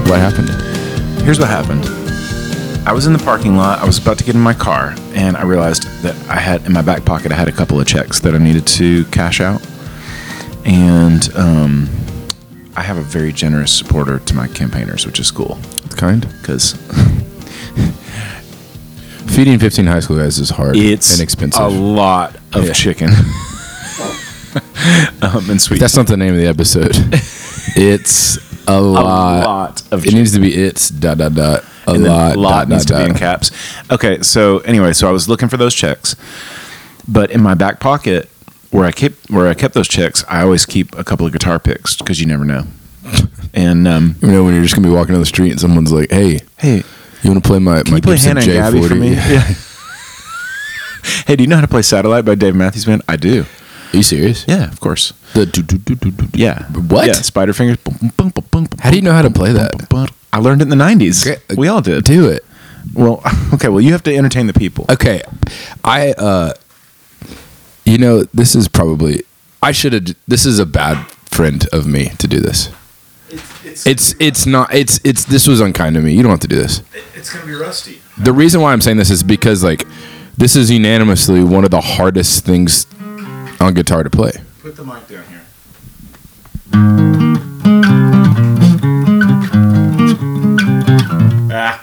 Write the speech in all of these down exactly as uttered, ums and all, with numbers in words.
What happened? Here's what happened. I was in the parking lot. I was about to get in my car, and I realized that I had in my back pocket. I had a couple of checks that I needed to cash out, and um, I have a very generous supporter to my campaigners, which is cool. It's kind. Because feeding fifteen high school guys is hard. It's and expensive. A lot of yeah. chicken. um, and sweet. That's not the name of the episode. It's a lot. A lot of It chicken. needs to be it's dot dot dot. A and lot. lot dot, needs dot, to be dot. in caps. Okay, so anyway, so I was looking for those checks, but in my back pocket where I kept where I kept those checks, I always keep a couple of guitar picks because you never know. And um, you know when you're just gonna be walking down the street and someone's like, "Hey, hey, you want to play my can my you play Gibson Hannah and J Gabby forty for me?" Yeah. Yeah. Hey, do you know how to play Satellite by Dave Matthews Band? I do. Are you serious? Yeah, of course. The do, do, do, do, do. Yeah. What? Yeah, Spider Fingers. Boom, boom, boom, boom, How do you know how to play that? boom, boom, boom. I learned it in the nineties. Okay. We all did. Do it. Well, okay. Well, you have to entertain the people. Okay, I uh, you know, this is probably I should have. This is a bad friend of me to do this. It's it's, It's it's not. It's it's. This was unkind to me. You don't have to do this. it's gonna be rusty. The reason why I'm saying this is because like this is unanimously one of the hardest things on guitar to play. Put the mic down here. Ah.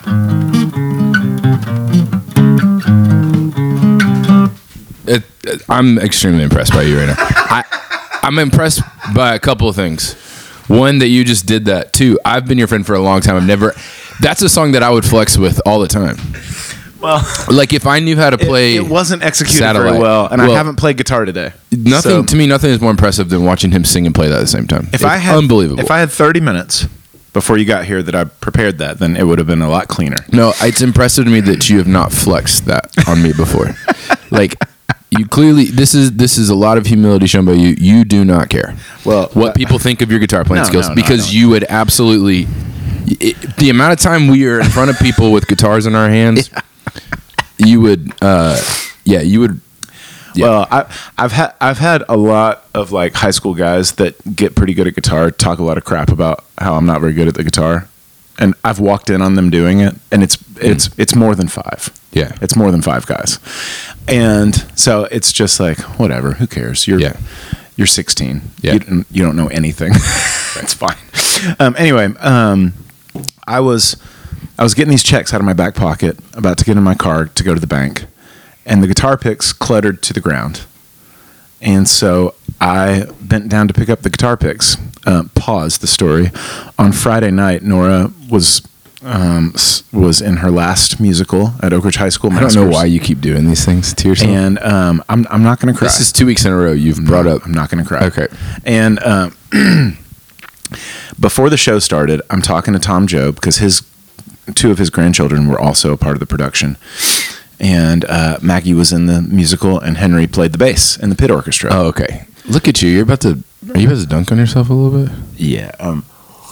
It, it- I'm extremely impressed by you right now. I, I'm impressed by a couple of things. One, that you just did that. Two, I've been your friend for a long time. I've never. That's a song that I would flex with all the time. Well, Like if I knew how to play. it, it wasn't executed Satellite. very well, and Well, I haven't played guitar today. Nothing So, to me. Nothing is more impressive than watching him sing and play that at the same time. If It's I had unbelievable. if I had thirty minutes before you got here that I prepared that, then it would have been a lot cleaner. No, it's impressive to me that you have not flexed that on me before. Like you clearly, this is this is a lot of humility shown by you. You do not care Well, what people think of your guitar playing No, skills no, no, because I don't. you would absolutely. It, the amount of time we are in front of people with guitars in our hands, you would, uh, yeah, you would. Yeah. Well, I, I've had I've had a lot of like high school guys that get pretty good at guitar talk a lot of crap about how I'm not very good at the guitar, and I've walked in on them doing it, and it's it's it's more than five. Yeah. It's more than five guys, and so it's just like whatever. Who cares? You're Yeah. you're sixteen. Yeah. You, don't- you don't know anything. That's fine. Um, anyway, um, I was I was getting these checks out of my back pocket, about to get in my car to go to the bank, and the guitar picks cluttered to the ground. And so I bent down to pick up the guitar picks. Uh, pause the story. On Friday night, Nora was um, s- was in her last musical at Oak Ridge High School. I don't know Maskers. why you keep doing these things to yourself. And um, I'm I'm not going to cry. This is two weeks in a row you've brought No, up. I'm not going to cry. Okay. And um, before the show started, I'm talking to Tom Job because his two of his grandchildren were also a part of the production. And uh, Maggie was in the musical, and Henry played the bass in the pit orchestra. Oh, okay. Look at you. You're about to. Are you about to dunk on yourself a little bit? Yeah. Um.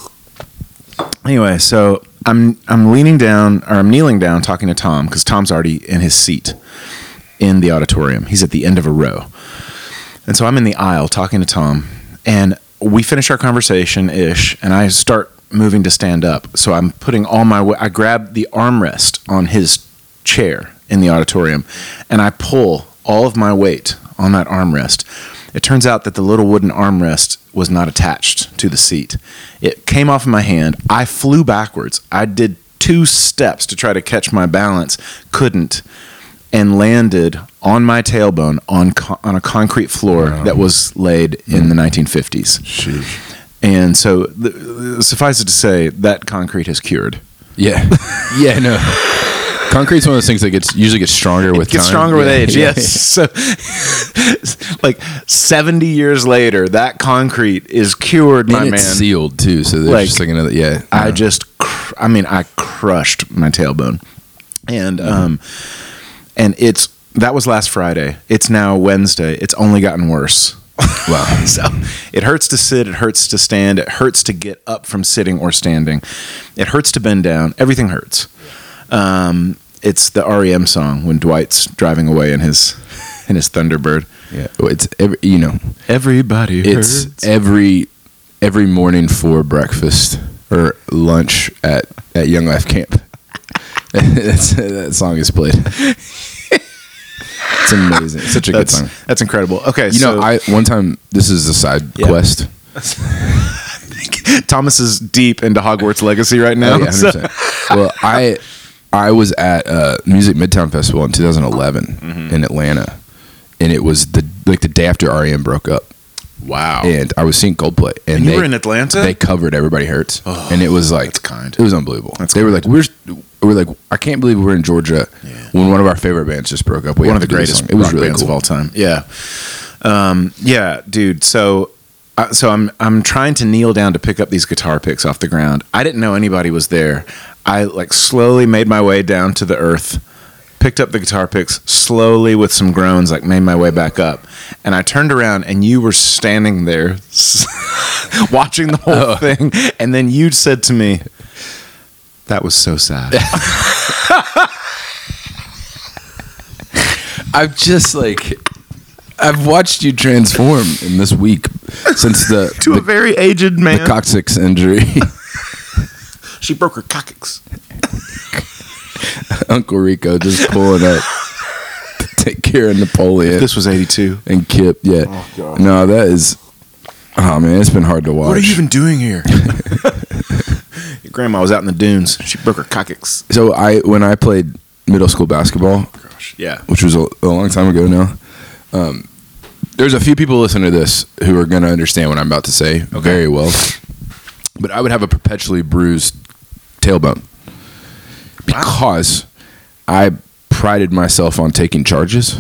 Anyway, so I'm I'm leaning down, or I'm kneeling down, talking to Tom because Tom's already in his seat in the auditorium. He's at the end of a row, and so I'm in the aisle talking to Tom, and we finish our conversation ish, and I start moving to stand up. So I'm putting all my weight. I grab the armrest on his chair in the auditorium, and I pull all of my weight on that armrest. It turns out that the little wooden armrest was not attached to the seat. It came off of my hand. I flew backwards. I did two steps to try to catch my balance, couldn't, and landed on my tailbone on co- on a concrete floor Wow. that was laid in the nineteen fifties. Sheesh. And so, th- suffice it to say, that concrete has cured. Yeah. Yeah, no. Concrete's one of those things that gets usually gets stronger with Gets time. stronger with Yeah, age, yeah, yes. So, like seventy years later, that concrete is cured, yeah. my And man. it's sealed too, so there's Like, just like another. Yeah. I no. just, cr- I mean, I crushed my tailbone, and Mm-hmm. um, and it's that was last Friday. It's now Wednesday. It's only gotten worse. Wow. So it hurts to sit. It hurts to stand. It hurts to get up from sitting or standing. It hurts to bend down. Everything hurts. Um, it's the R E M song when Dwight's driving away in his in his Thunderbird. Yeah. Well, it's every, you know, Everybody it's hurts. every every morning for breakfast or lunch at, at Young Life Camp. That's, that song is played. It's amazing. It's such a That's, good song. that's incredible. Okay, You so know, I one time, this is a side Yeah. quest. Thomas is deep into Hogwarts Legacy right now. Oh, yeah, one hundred percent. Well, I I was at uh, Music Midtown Festival in two thousand eleven Mm-hmm. in Atlanta, and it was the like the day after R E M broke up, Wow. and I was seeing Coldplay, and, And you they, were in Atlanta? They covered Everybody Hurts, Oh, and it was like that's kind. It was unbelievable. That's they were kind. like, we're we're like, I can't believe we're in Georgia Yeah. when one of our favorite bands just broke up. We One have of the to do this greatest song. It was rock really bands cool. of all time. Yeah. Um, yeah, dude. So, uh, so I'm I'm trying to kneel down to pick up these guitar picks off the ground. I didn't know anybody was there. I like slowly made my way down to the earth, picked up the guitar picks slowly with some groans, like made my way back up. And I turned around and you were standing there watching the whole Oh. thing. And then you said to me, "That was so sad." I've just like I've watched you transform in this week since the to a the, very aged the man. coccyx injury. She broke her coccyx. Uncle Rico just pulling up to take care of Napoleon This was eighty-two. and Kip. Yeah, Oh, God. no, that is. Oh man, it's been hard to watch. What are you even doing here? Your grandma was out in the dunes. She broke her coccyx. So I when I played middle school basketball, Gosh. Yeah. which was a, a long time ago now. Um, there's a few people listening to this who are going to understand what I'm about to say very well. But I would have a perpetually bruised tailbone because I prided myself on taking charges.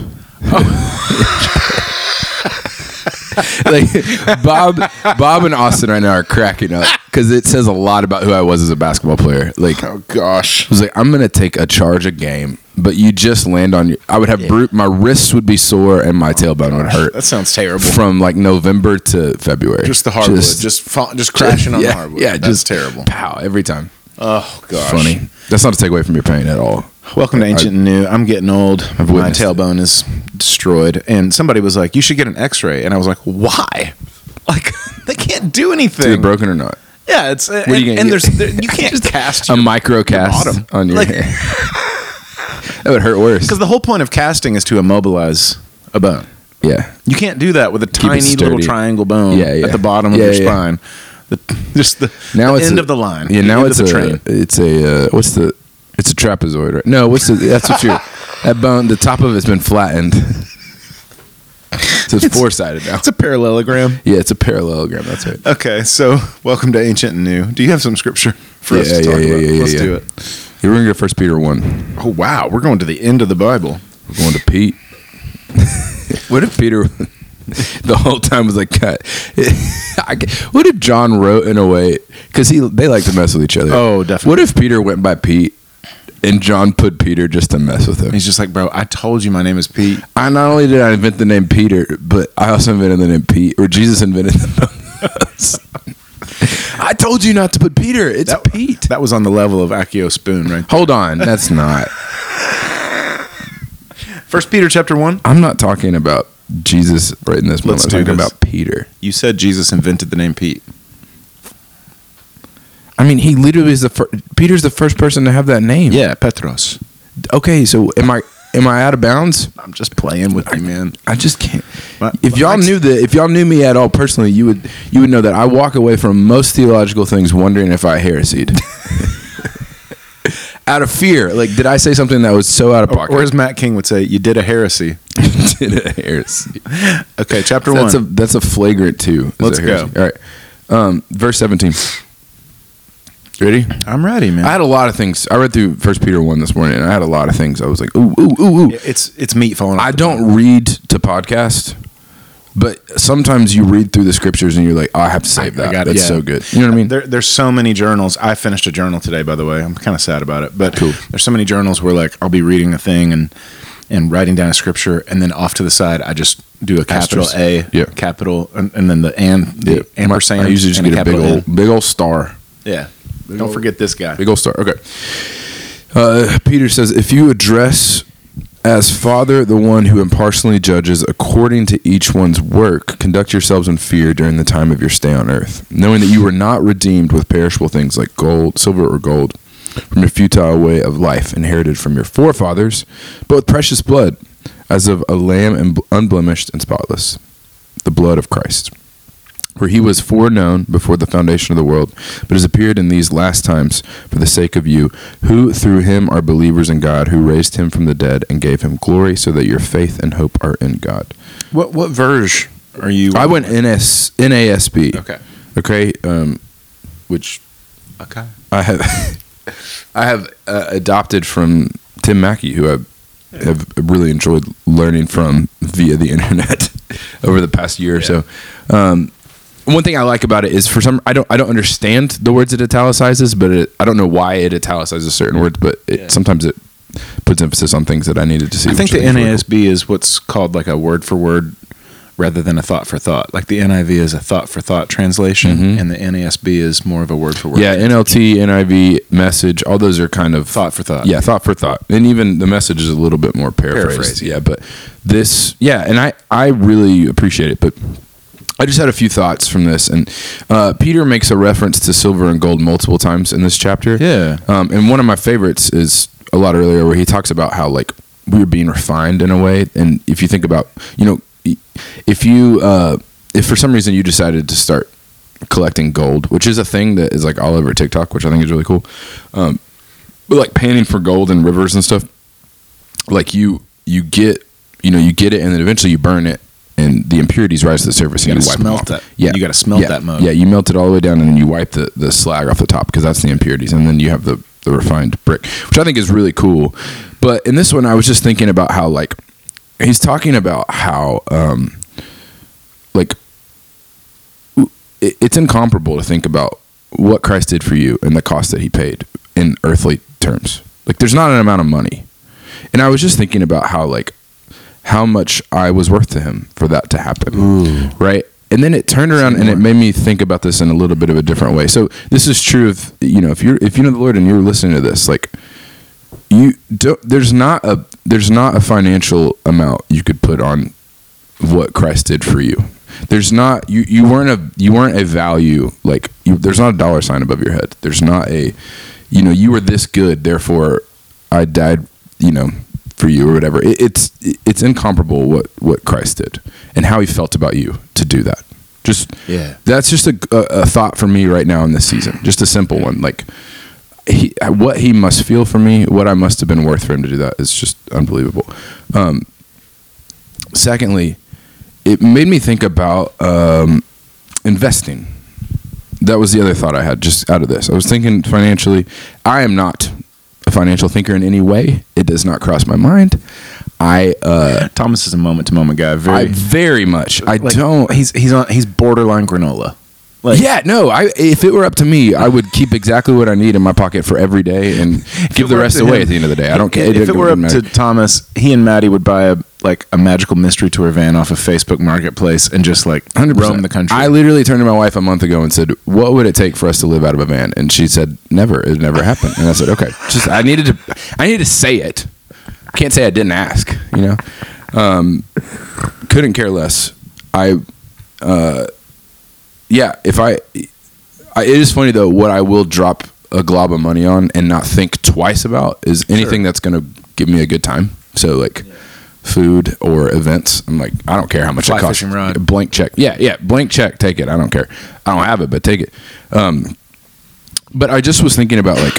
Like Bob, Bob and Austin right now are cracking up because it says a lot about who I was as a basketball player. Like, Oh gosh. I was like, I'm gonna take a charge a game, but you just land on your. I would have bru- my wrists would be sore and my tailbone would hurt That sounds terrible. from like November to February. Just the hardwood. Just fa- just, crashing on yeah, the hardwood. Yeah, That's just terrible. Pow every time. Oh gosh. Funny. That's not to take away from your pain at all. Welcome to Ancient and New. I'm getting old. My witnessed it. tailbone is destroyed. And somebody was like, "You should get an X-ray." And I was like, "Why?" Like they can't do anything. Is it broken or not? Yeah, it's uh, are and, you gonna and get? there's there, you can't cast A your micro cast bottom. on your Like- hair. That would hurt worse. because the whole point of casting is to immobilize a bone. Yeah. You can't do that with a it tiny little sturdy. triangle bone Yeah, yeah. at the bottom Yeah, of your yeah. spine. The, just the, Now the it's end a- of the line. Yeah. The Now end it's of a. the train. It's a. Uh, what's the? It's a trapezoid, right? No. What's the? That's what you're. That bone. The top of it's been flattened. So it's, It's- four sided now. It's a parallelogram. Yeah, it's a parallelogram. That's right. Okay, so welcome to Ancient and New. Do you have some scripture for us Yeah, to talk yeah, yeah, about? yeah, Let's yeah. do it. Yeah, we're gonna go First Peter one. Oh wow, we're going to the end of the Bible. We're going to Pete. What if Peter the whole time was like, God, I ca- what if John wrote in a way because he they like to mess with each other? Oh, definitely. What if Peter went by Pete and John put Peter just to mess with him? He's just like, bro, I told you my name is Pete. I not only did I invent the name Peter, but I also invented the name Pete, or Jesus invented the I told you not to put Peter. It's That- Pete. That was on the level of Accio Spoon, right? Hold on, that's not. First Peter chapter one. I'm not talking about Jesus right in this moment. Let's I'm do talking this. about Peter. You said Jesus invented the name Pete. I mean, he literally is the first. Peter's the first person to have that name. Yeah, Petros. Okay, so am I am I out of bounds? I'm just playing with you, man. I just can't. My- If y'all my- knew that, if y'all knew me at all personally, you would you would know that I walk away from most theological things wondering if I heresied. Out of fear, like, did I say something that was so out of pocket? Or as Matt King would say, you did a heresy. did a heresy? Okay, chapter That's one. a that's a flagrant two. is Let's a go. heresy. All right, um, verse seventeen. Ready? I'm ready, man. I had a lot of things. I read through First Peter one this morning, and I had a lot of things. I was like, ooh, ooh, ooh, ooh. it's it's meat falling off. I the don't bone. read to podcast, but sometimes you read through the scriptures and you're like, oh, I have to save I that. got it, That's yeah. so good. You know what I mean? There, there's so many journals. I finished a journal today, by the way. I'm kind of sad about it, but Cool. there's so many journals where like I'll be reading a thing and and writing down a scripture, and then off to the side I just do a capital Asterisk. A, Yeah. capital, and, and then the and the Yeah. ampersand. I usually just and get a big capital old, N. big old star. Yeah. Don't forget this guy. Big old star. Okay. Uh, Peter says, if you address As Father, the one who impartially judges according to each one's work, conduct yourselves in fear during the time of your stay on earth, knowing that you were not redeemed with perishable things like gold, silver, or gold from your futile way of life inherited from your forefathers, but with precious blood, as of a lamb unblemished and spotless, the blood of Christ. For he was foreknown before the foundation of the world, but has appeared in these last times for the sake of you, who through him are believers in God, who raised him from the dead and gave him glory, so that your faith and hope are in God. What what version are you? I went N S, N A S B. Okay. Okay. Um, which Okay. I have I have uh, adopted from Tim Mackey, who I have really enjoyed learning from via the internet over the past year or Yeah. so. Um, one thing I like about it is for some I don't I don't understand the words it italicizes, but it, I don't know why it italicizes certain words, but it, Yeah. sometimes it puts emphasis on things that I needed to see. I think which the is really N A S B is what's called like a word for word rather than a thought for thought. Like the N I V is a thought for thought translation, Mhm. and the N A S B is more of a word for word. cool. Yeah, N L T, N I V, message, all those are kind of Thought for thought. Yeah, thought for thought. And even the message is a little bit more paraphrased. Paraphrased, Yeah, but this, yeah, and I, I really appreciate it. But I just had a few thoughts from this. And uh, Peter makes a reference to silver and gold multiple times in this chapter. Yeah. Um, and one of my favorites is a lot earlier where he talks about how, like, we're being refined in a way. And if you think about, you know, if you, uh, if for some reason you decided to start collecting gold, which is a thing that is like all over TikTok, which I think is really cool. Um, but like panning for gold in rivers and stuff, like you, you get, you know, you get it and then eventually you burn it and the impurities rise to the surface You and you gotta wipe them smelt off. that. Yeah. You gotta smelt yeah. that mode. Yeah. You melt it all the way down and then you wipe the, the slag off the top because that's the impurities. And then you have the, the refined brick, which I think is really cool. But in this one, I was just thinking about how, like, he's talking about how, um, like, it, it's incomparable to think about what Christ did for you and the cost that he paid in earthly terms. Like, there's not an amount of money. And I was just thinking about how, like, how much I was worth to him for that to happen. Ooh. Right? And then it turned around and it made me think about this in a little bit of a different way. So this is true of, you know, if you're, if you know the Lord and you're listening to this, like, you don't, there's not a, there's not a financial amount you could put on what Christ did for you. There's not, you, you weren't a, you weren't a value, like, you, there's not a dollar sign above your head. There's not a, you know, you were this good, therefore I died, you know, for you or whatever. It, it's, it's incomparable what, what Christ did and how he felt about you to do that. Just, Yeah. that's just a, a, a thought for me right now in this season. Just a simple one. Like, he, what he must feel for me, what I must have been worth for him to do that is just unbelievable. Um, secondly, it made me think about um, investing. That was the other thought I had just out of this. I was thinking financially. I am not a financial thinker in any way. It does not cross my mind. I uh, Thomas is a moment to moment guy. Very, I very much. I like, don't. He's he's on. He's borderline granola. Like, yeah, no. I if it were up to me, I would keep exactly what I need in my pocket for every day and give the were up rest to away him- at the end of the day. I don't care. If it were up matter. to Thomas, he and Maddie would buy a like a magical mystery tour van off of Facebook Marketplace and just like one hundred percent roam the country. I literally turned to my wife a month ago and said, "What would it take for us to live out of a van?" And she said, "Never. It never happened." And I said, "Okay." Just I needed to. I needed to say it. I can't say I didn't ask. You know, um, couldn't care less. I, uh, yeah. If I, I, it is funny though. What I will drop a glob of money on and not think twice about is anything Sure. that's going to give me a good time. So like. Food or events, I'm like, I don't care how much Fly it costs. fishing rod. Blank check. Yeah, yeah, blank check. Take it. I don't care. I don't have it, but take it. Um, but I just was thinking about like,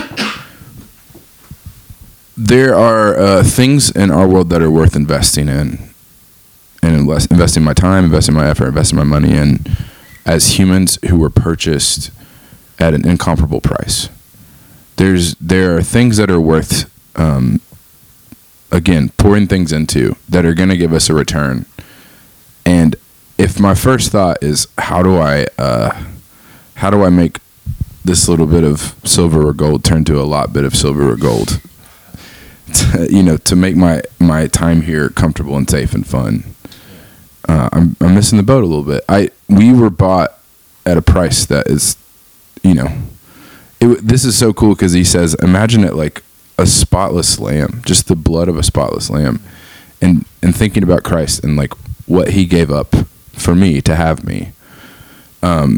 there are uh, things in our world that are worth investing in, and invest, investing my time, investing my effort, investing my money in, as humans who were purchased at an incomparable price. There's there are things that are worth. Um, Again, pouring things into that are going to give us a return. And if my first thought is, how do I, uh, how do I make this little bit of silver or gold turn to a lot bit of silver or gold? To, you know, to make my, my time here comfortable and safe and fun. Uh, I'm I'm missing the boat a little bit. I we were bought at a price that is, you know, it, this is so cool because he says, imagine it like a spotless lamb, just the blood of a spotless lamb, and and thinking about Christ and like what he gave up for me to have me. Um,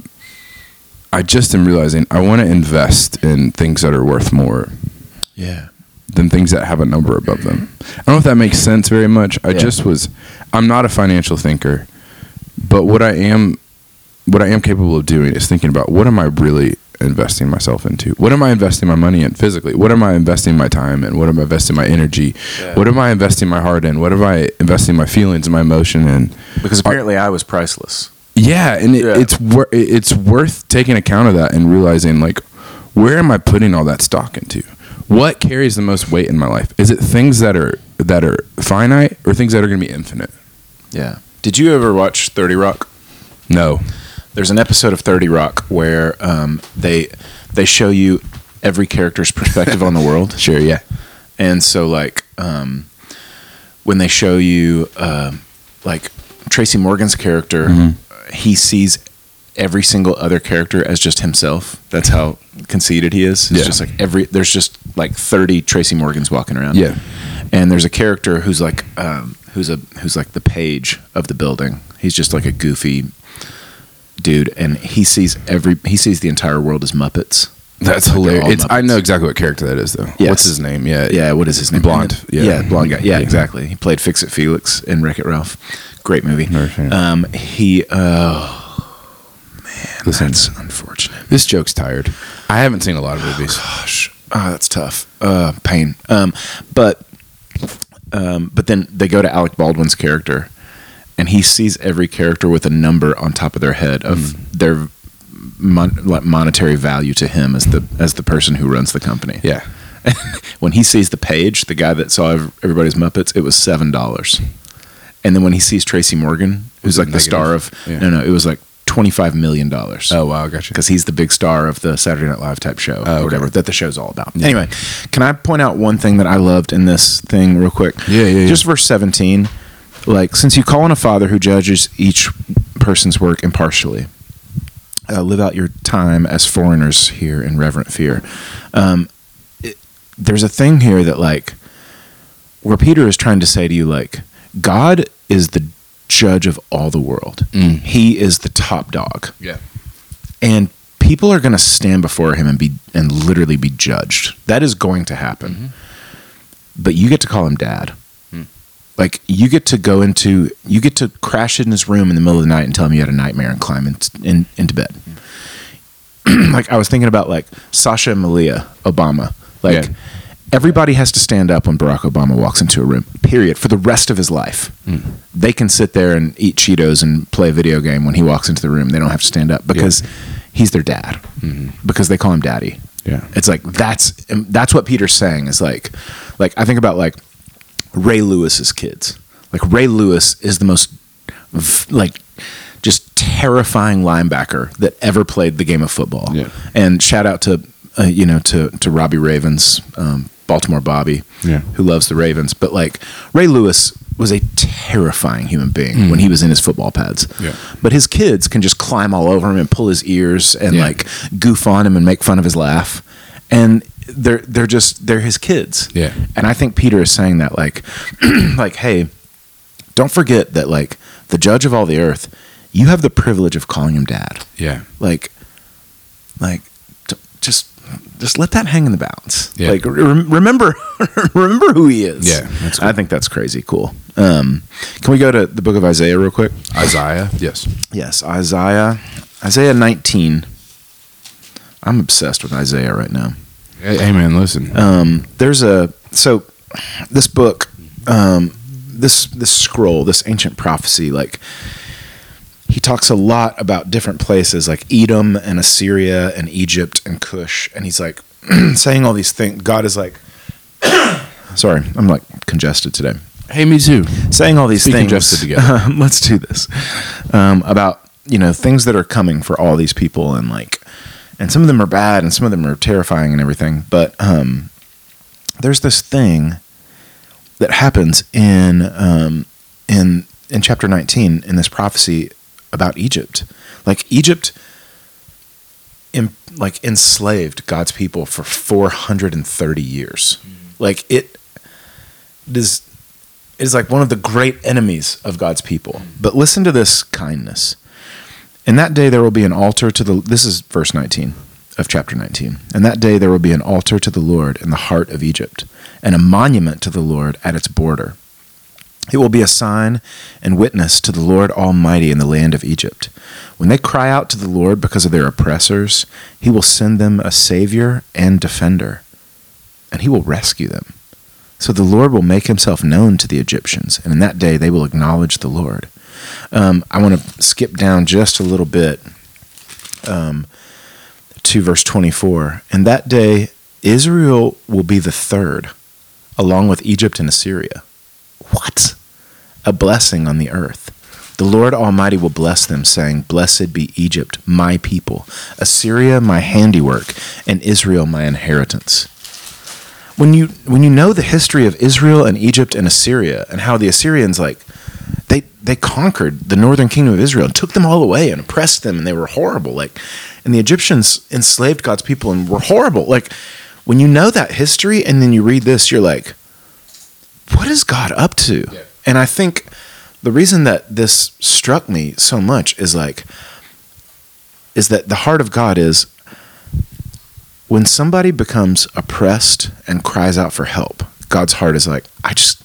I just am realizing I want to invest in things that are worth more. Yeah. Than things that have a number above them. I don't know if that makes sense very much. I yeah. just was, I'm not a financial thinker, but what I am, what I am capable of doing is thinking about what am I really investing myself into? What am I investing my money in physically? What am I investing my time in? What am I investing my energy? Yeah. What am I investing my heart in? What am I investing my feelings and my emotion in? Because apparently I was priceless. Yeah, and it, yeah. it's wor- it's worth taking account of that and realizing like, where am I putting all that stock into? What carries the most weight in my life? Is it things that are that are finite or things that are going to be infinite? Yeah. Did you ever watch thirty Rock? No. There's an episode of thirty Rock where um, they they show you every character's perspective on the world. Sure, yeah. And so, like, um, when they show you, uh, like, Tracy Morgan's character, mm-hmm. he sees every single other character as just himself. That's how conceited he is. It's yeah. just like every there's just like thirty Tracy Morgans walking around. Yeah. And there's a character who's like um, who's a who's like the page of the building. He's just like a goofy dude, and he sees every he sees the entire world as Muppets. That's like hilarious. It's, I know exactly what character that is, though. Yes. What's his name? Yeah, yeah. What is his name? Blonde. Yeah, yeah blonde guy. Yeah, yeah, exactly. He played Fix It Felix in Wreck-It Ralph. Great movie. Um, he. Uh, man, Listen, that's unfortunate. This joke's tired. I haven't seen a lot of movies. Oh, gosh, oh, that's tough. Uh, pain. Um, but, um, but then they go to Alec Baldwin's character, and he sees every character with a number on top of their head of mm. their mon- monetary value to him as the as the person who runs the company. Yeah. When he sees the page, the guy that saw everybody's Muppets, it was seven dollars. And then when he sees Tracy Morgan, who's like the negative? star of yeah. no no, it was like twenty-five million dollars. Oh wow, gotcha. Because he's the big star of the Saturday Night Live type show oh, or whatever okay. that the show's all about. Yeah. Anyway, can I point out one thing that I loved in this thing real quick? Yeah, yeah, yeah. Just verse seventeen. Like, since you call on a Father who judges each person's work impartially, uh, live out your time as foreigners here in reverent fear. Um, it, there's a thing here that, like, where Peter is trying to say to you, like, God is the judge of all the world. Mm. He is the top dog. Yeah. And people are going to stand before him and be and literally be judged. That is going to happen. Mm-hmm. But you get to call him Dad. Like, you get to go into, you get to crash in his room in the middle of the night and tell him you had a nightmare and climb in, in, into bed. Mm. Like, I was thinking about, like, Sasha and Malia Obama. Like, yeah. everybody has to stand up when Barack Obama walks into a room, period, for the rest of his life. Mm. They can sit there and eat Cheetos and play a video game when he walks into the room. They don't have to stand up because yeah. he's their dad. Mm-hmm. Because they call him Daddy. Yeah. It's like, that's, that's what Peter's saying is like, like, I think about, like, Ray Lewis's kids. Like, Ray Lewis is the most like just terrifying linebacker that ever played the game of football. Yeah. And shout out to uh, you know to to Robbie Ravens, um, Baltimore Bobby, yeah. who loves the Ravens. But like, Ray Lewis was a terrifying human being mm. when he was in his football pads. Yeah. But his kids can just climb all over him and pull his ears and yeah. like goof on him and make fun of his laugh. And they're they're just they're his kids. Yeah. And I think Peter is saying that like like, hey, don't forget that like the judge of all the earth, you have the privilege of calling him Dad. Yeah. Like like t- just just let that hang in the balance. Yeah. Like re- remember remember who he is. Yeah. That's cool. I think that's crazy cool. Um, can we go to the book of Isaiah real quick? Isaiah? Yes. Yes, Isaiah. Isaiah nineteen. I'm obsessed with Isaiah right now. Hey, man, listen. Um, there's a so this book, um, this this scroll, this ancient prophecy. Like, he talks a lot about different places, like Edom and Assyria and Egypt and Cush, and he's like saying all these things. God is like, sorry, I'm like congested today. Hey, me too. Saying all these Be things. Congested together. Um, let's do this. Um, about you know things that are coming for all these people and like. And some of them are bad and some of them are terrifying and everything. But um, there's this thing that happens in um, in in chapter nineteen in this prophecy about Egypt. Like Egypt em- like enslaved God's people for four hundred thirty years. Mm-hmm. Like it is, it is like one of the great enemies of God's people. But listen to this kindness. In that day there will be an altar to the, this is verse nineteen of chapter nineteen. In that day there will be an altar to the Lord in the heart of Egypt, and a monument to the Lord at its border. It will be a sign and witness to the Lord Almighty in the land of Egypt. When they cry out to the Lord because of their oppressors, he will send them a savior and defender, and he will rescue them. So the Lord will make himself known to the Egyptians, and in that day they will acknowledge the Lord. Um, I want to skip down just a little bit um, to verse twenty-four. In that day, Israel will be the third, along with Egypt and Assyria. What? A blessing on the earth. The Lord Almighty will bless them, saying, Blessed be Egypt, my people, Assyria, my handiwork, and Israel, my inheritance. When you when you know the history of Israel and Egypt and Assyria, and how the Assyrians, like, they they conquered the northern kingdom of Israel and took them all away and oppressed them, and they were horrible. Like, and the Egyptians enslaved God's people and were horrible. Like, when you know that history and then you read this, you're like, what is God up to? Yeah. And I think the reason that this struck me so much is like, is that the heart of God is when somebody becomes oppressed and cries out for help, God's heart is like, I just,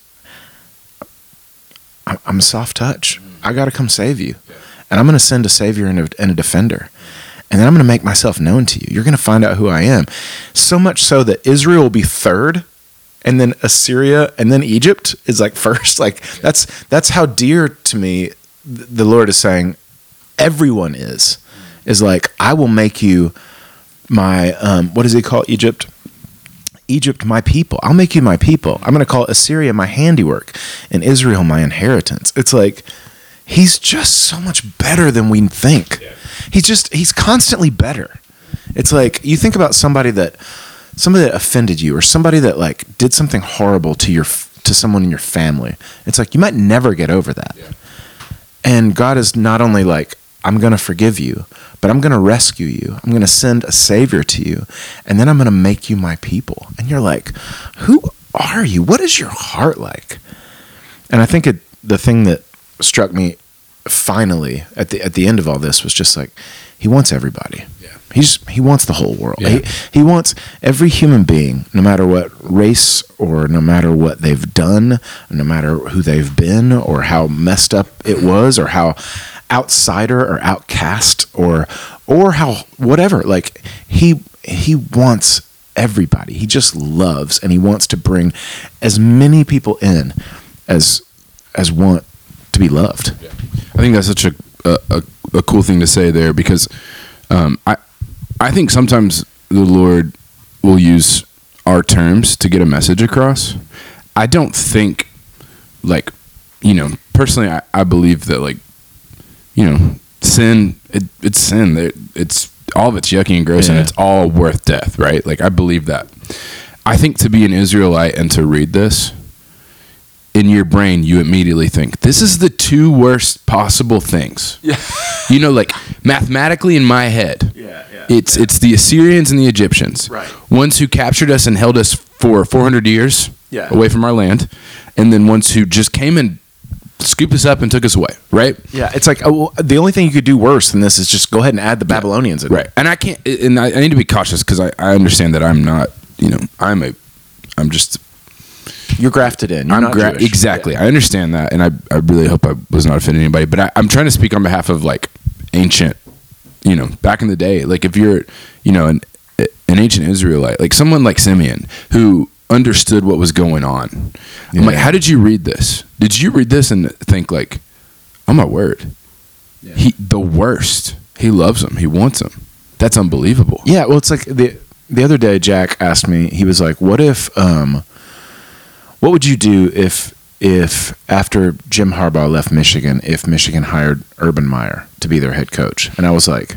I'm a soft touch. I got to come save you. Yeah. And I'm going to send a savior and a, and a defender. And then I'm going to make myself known to you. You're going to find out who I am. So much so that Israel will be third, and then Assyria, and then Egypt is like first. Like that's that's how dear to me the Lord is saying everyone is. Is like, I will make you my, um, what does he call Egypt? Egypt, my people. I'll make you my people. I'm going to call Assyria my handiwork, and Israel my inheritance. It's like, he's just so much better than we think. Yeah. He's just, he's constantly better. It's like, you think about somebody that, somebody that offended you, or somebody that like did something horrible to your, to someone in your family. It's like, you might never get over that. Yeah. And God is not only like, I'm going to forgive you, but I'm going to rescue you. I'm going to send a savior to you, and then I'm going to make you my people. And you're like, who are you? What is your heart like? And I think it, the thing that struck me finally at the at the end of all this was just like, he wants everybody. Yeah. He's he wants the whole world. Yeah. He, he wants every human being, no matter what race or no matter what they've done, no matter who they've been or how messed up it was or how outsider or outcast or or how whatever. Like he he wants everybody. He just loves, and he wants to bring as many people in as as want to be loved. Yeah. I think that's such a a, a cool thing to say there, because um, I I think sometimes the Lord will use our terms to get a message across. I don't think, like, you know, personally, I, I believe that, like, you know, sin, it, it's sin. It, it's all of it's yucky and gross, yeah. and it's all worth death, right? Like, I believe that. I think to be an Israelite and to read this, in your brain, you immediately think, this is the two worst possible things. Yeah. You know, like, mathematically in my head, yeah, yeah, it's yeah. it's the Assyrians and the Egyptians. Right. Ones who captured us and held us for four hundred years yeah. away from our land, and then ones who just came and scooped us up and took us away, right? Yeah, it's like, oh, the only thing you could do worse than this is just go ahead and add the Babylonians in. Right. And I can't, and I, I need to be cautious, because I, I understand that I'm not, you know, I'm a, I'm just... You're grafted in. You're I'm not gra- Jewish. Exactly. Yeah. I understand that, and I, I really hope I was not offending anybody, but I, I'm trying to speak on behalf of, like, ancient, you know, back in the day. Like, if you're, you know, an, an ancient Israelite, like someone like Simeon, who understood what was going on. Yeah. I'm like, how did you read this? Did you read this and think, like, oh my word, yeah. he the worst. He loves him. He wants him. That's unbelievable. Yeah. Well, it's like the the other day, Jack asked me. He was like, "What if, um, what would you do if if after Jim Harbaugh left Michigan, if Michigan hired Urban Meyer to be their head coach?" And I was like,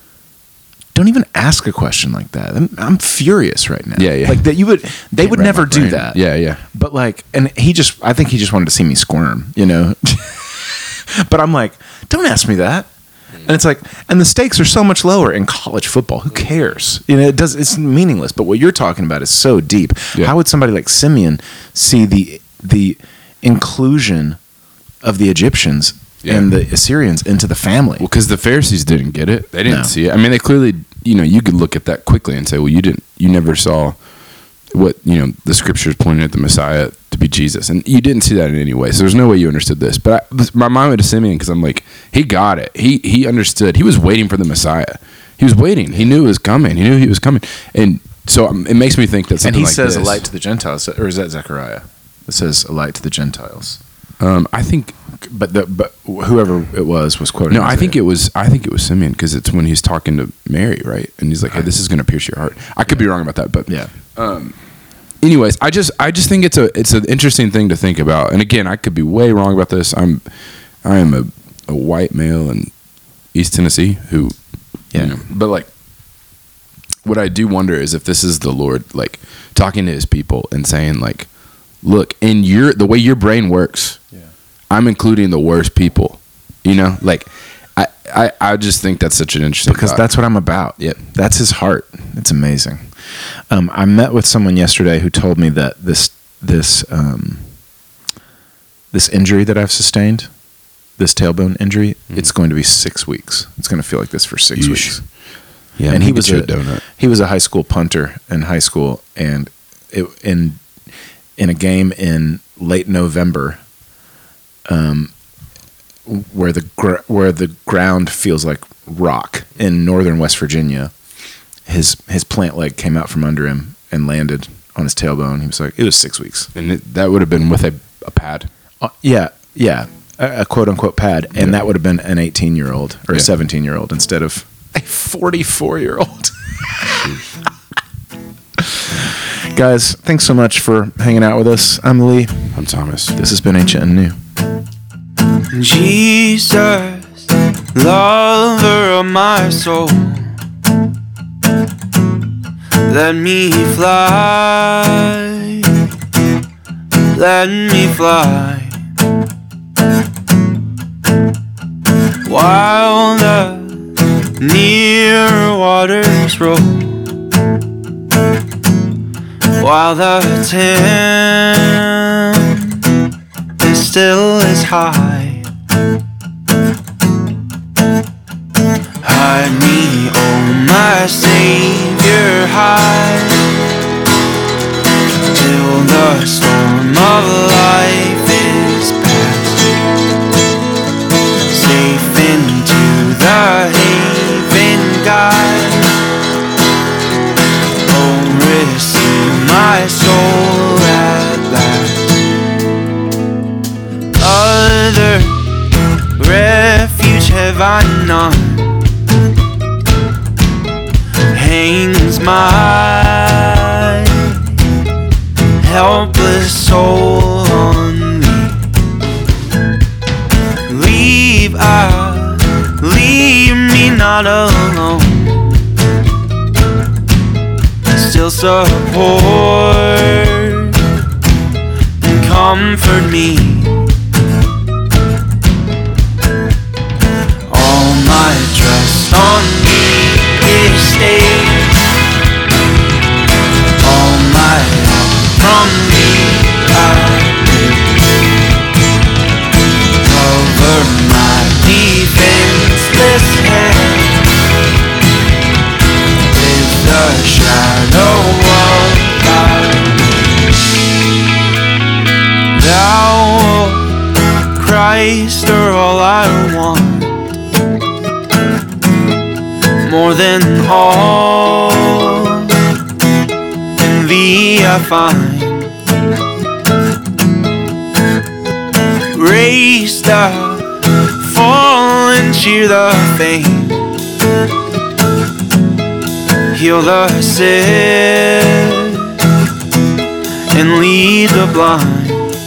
don't even ask a question like that. I'm, I'm furious right now. Yeah, yeah. Like that you would, they Can't would never do that. Yeah, yeah. But like, and he just, I think he just wanted to see me squirm, you know? But I'm like, don't ask me that. And it's like, and the stakes are so much lower in college football. Who cares? You know, it does. It's meaningless. But what you're talking about is so deep. Yeah. How would somebody like Simeon see the the inclusion of the Egyptians Yeah. and the Assyrians into the family? Well, because the Pharisees didn't get it. They didn't No. see it. I mean, they clearly, you know, you could look at that quickly and say, well, you didn't, you never saw what, you know, the scriptures pointed at the Messiah to be Jesus. And you didn't see that in any way. So there's no way you understood this. But I, my mind went to Simeon because I'm like, he got it. He he understood. He was waiting for the Messiah. He was waiting. He knew it was coming. He knew he was coming. And so um, it makes me think that And something he like says this, a light to the Gentiles, or is that Zechariah? It says a light to the Gentiles. um, I think, But the, but whoever it was was quoting. no, I think Isaiah. it was, I think it was Simeon because it's when he's talking to Mary, right? And he's like, hey, this is going to pierce your heart. I could be wrong about that, but Yeah. Um, anyways, I just I just think it's a it's an interesting thing to think about. And again, I could be way wrong about this. I'm I am a, a white male in East Tennessee who, Yeah. you know, but like, what I do wonder is if this is the Lord like talking to His people and saying like, look, in your the way your brain works, Yeah. I'm including the worst people. You know, like I I, I just think that's such an interesting because thought. that's what I'm about. Yep. That's his heart. It's amazing. Um, I met with someone yesterday who told me that this this um, this injury that I've sustained, this tailbone injury, Mhm. it's going to be six weeks. It's going to feel like this for six Yeesh. weeks. yeah, and he maybe was get you a, donut. he was a high school punter in high school, and it, in in a game in late November, um, where the gr- where the ground feels like rock in northern West Virginia, his his plant leg came out from under him and landed on his tailbone. He was like, it was six weeks. And it, that would have been with a, a pad. Uh, yeah, yeah, a, a quote unquote pad, and Yeah. that would have been an eighteen year old or a Yeah. seventeen year old instead of a forty four year old. Guys, thanks so much for hanging out with us. I'm Lee. I'm Thomas. This has been Ancient and New. Jesus, lover of my soul, let me fly, let me fly, while the near waters roll, while the tempest still is high. Hide me, oh my Savior, hide, till the storm of life is past, safe into the haven guide. Oh, receive my soul at last. Other refuge have I none, hangs my helpless soul on thee. Leave, I, leave me not alone, still support and comfort me. All my trust on thee is stayed, all my help from thee I take. Cover my defenseless head with the shadow of thy wings. Thou, Christ, are all I want, more than all in thee I find. Raise the fallen, cheer the faint, heal the sick and lead the blind.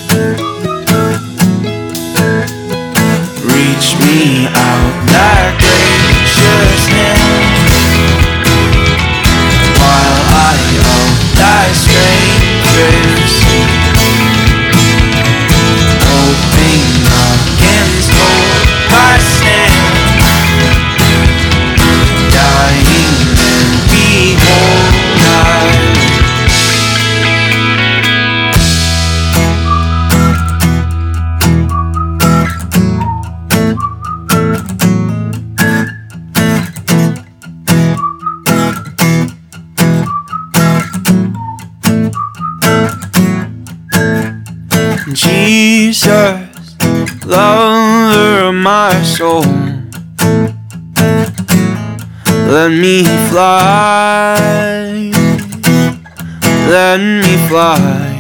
Reach me out that gracious hand, while I of thy strength receive, hoping against hope I stand. Jesus, lover of my soul, let me fly, let me fly.